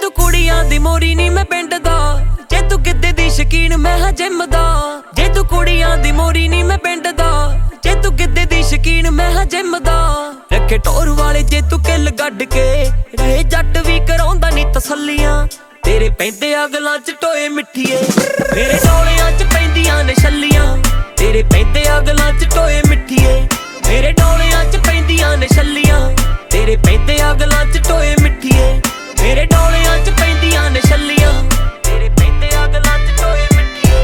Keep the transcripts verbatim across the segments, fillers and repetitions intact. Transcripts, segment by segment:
तू कुड़ियां दी मोरी नी मैं पिंड दा, जे तू गिद्दे दी शकीन मैं हां जिम दा। जे तू कुड़ियां दी मोरी नी मैं पिंड दा, जे तू गिद्दे दी शकीन मैं हां जिम दा। रखे टोर वाले जे तू किल गड्ड के, रहे जट भी कराउंदा नी तसल्लियां। तेरे पैंदे अगलां च टोए मिट्ठिए, मेरे डोलियां च पैंदियां ने छल्लियां। तेरे पैंदे अगलां च टोए मिट्ठिए, मेरे डोलियां च पैंदियां ने छल्लियां। तेरे पैंदे अगलां च टोए मिट्ठिए, मेरे डोलियां च पैंदियां ने छल्लियां। तेरे पैंदे अगलां च टोए मिट्ठिए,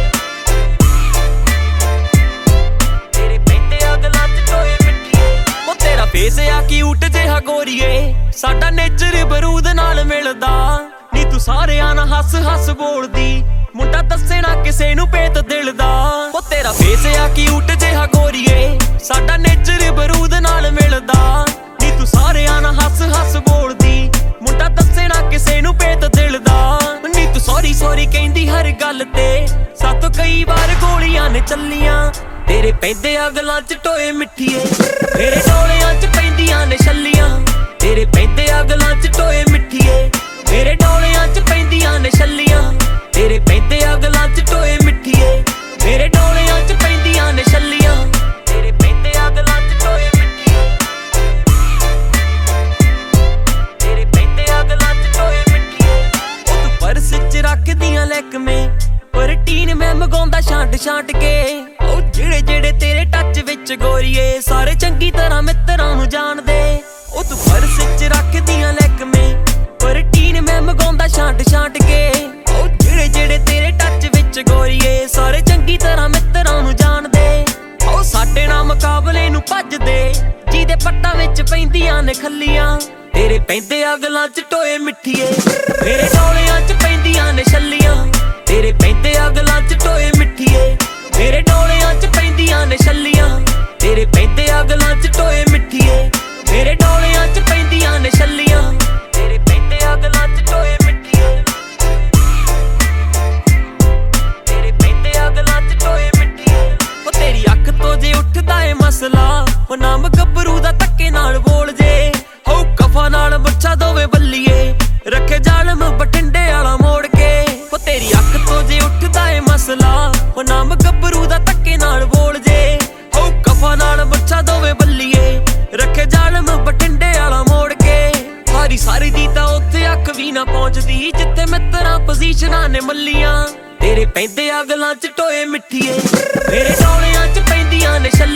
तेरे पैंदे अगलां च टोए मिट्ठिए। ओ तेरा फेस आ क्यूट जिहा गोरीए, साडा नेचर बरूद नाल मिलदा। नी तू सारेयां नाल हस हस बोलदी, मुंडा दस्से ना किसे नू पेत दिल दा। ओ तेरा फेस आ क्यूट जिहा गोरीए, साडा नेचर बरूद नाल मिलदा। नी तू सारेयां नाल हस हस बोलदी, मुंडा दस्से ना किसे नू पेत दिल दा। नी तू सॉरी सॉरी कहंदी हर गल ते, सातों कई बार गोलियां ने चलियां। तेरे पैंदे अगलां च टोए मिट्ठिए, मेरे डोलियां च पैंदियां ने छल्लियां। तेरे पैंदे अगलां च टोए मिट्ठिए, मेरे डोलियां च पैंदियां ने छल्लियां। तेरे पैंदे अगलां च टोए मिट्ठिए, मेरे डोलियां च पैंदियां ने छल्लियां। तेरे पैंदे अगलां च टोए मिट्ठिए, तेरे पैंदे अगलां च टोए मिट्ठिए। ओ तू पर्स च रखदियां लैकमे, पर टीन मैं मंगाउंदा छांट छांट के। ओ जेड़े जेड़े तेरे टच विच गोरीए, सारे चंगी तरह मित्तरां नू जाणदे। ओ तू पर्स च रखदियां लैकमे, पर टीन मैं मंगाउंदा छांट छांट के। ओ जेड़े जेड़े तेरे टच विच गोरीए, सारे चंगी तरह मित्तरां नू जाणदे। ओ साडे नाल मुकाबले नू भजदे, जिहदे पट्टां विच पैंदियां ने खल्लियां। तेरे पैंदे अगलां च टोए मिट्ठिए, मेरे डोलियां च पैंदियां ने छल्लियां। तेरे पैंदे अगलां च टोए मिट्ठिए, मेरे डोलियां च पैंदियां ने छल्लियां। तेरे पैंदे अगलां च टोए मिट्ठिए, मेरे डोलियां च पैंदियां ने छल्लियां। तेरे पैंदे अगलां च टोए मिट्ठिए, तेरे पैंदे अगलां च टोए मिट्ठिए। ओ तेरी अख तो जे उठदा ए मसला, ओ नाम गब्बरू दा धक्के नाल बोल जे। हो कफा नाल बच्चा दोवे बल्लीए, रखे जालम बठिंडे वाला मोड़ के। ओ तेरी अख तो जे उठदा ए मसला, ओ नाम गब्बरू दा धक्के नाल बोल जे। हो कफा नाल बच्चा दोवे बल्लीए, रखे जालम बठिंडे वाला मोड़ के। सारी सारी दी तां उत्थे अख भी ना पहुंचदी, जिथे मित्तरां पोजीशनां ने मल्लियां। तेरे पैंदे अगलां च टोए मिट्ठिए, मेरे डोलियां च पैंदियां ने छल्लियां।